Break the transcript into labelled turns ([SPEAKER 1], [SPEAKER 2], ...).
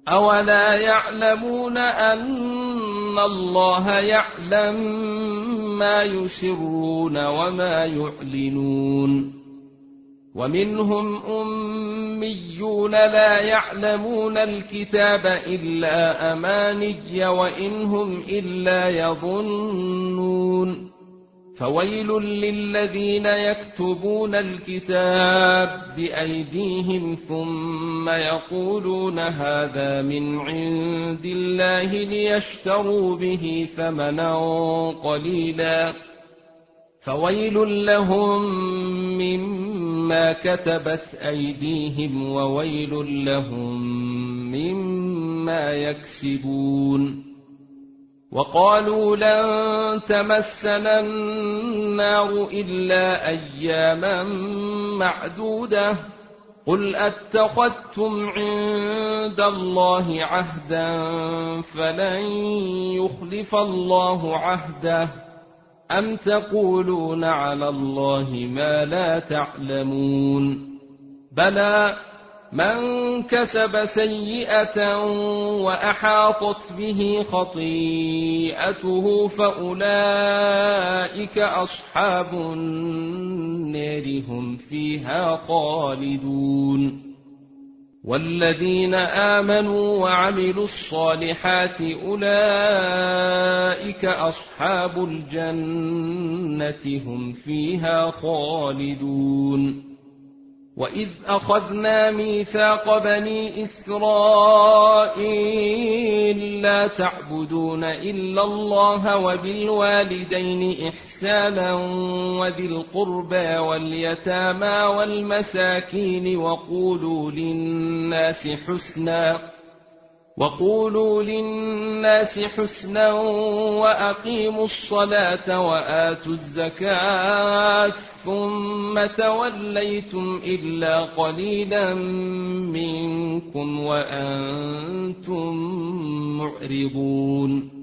[SPEAKER 1] أولا يعلمون أن الله يعلم ما يسرون وما يعلنون ومنهم أميون لا يعلمون الكتاب إلا أماني وإن هم إلا يظنون فويل للذين يكتبون الكتاب بأيديهم ثم يقولون هذا من عند الله ليشتروا به ثمنا قليلا فويل لهم مما كتبت أيديهم وويل لهم مما يكسبون وقالوا لن تمسنا النار إلا أياما معدودة قل أتخذتم عند الله عهدا فلن يخلف الله عهده أم تقولون على الله ما لا تعلمون بلى من كسب سيئة وأحاطت به خطيئته فأولئك أصحاب النار هم فيها خالدون والذين آمنوا وعملوا الصالحات أولئك أصحاب الجنة هم فيها خالدون وإذ أخذنا ميثاق بني إسرائيل لا تعبدون إلا الله وبالوالدين إحسانا وذي القربى واليتامى والمساكين وقولوا للناس حسنا وأقيموا الصلاة وآتوا الزكاة ثم توليتم إلا قليلا منكم وأنتم معرضون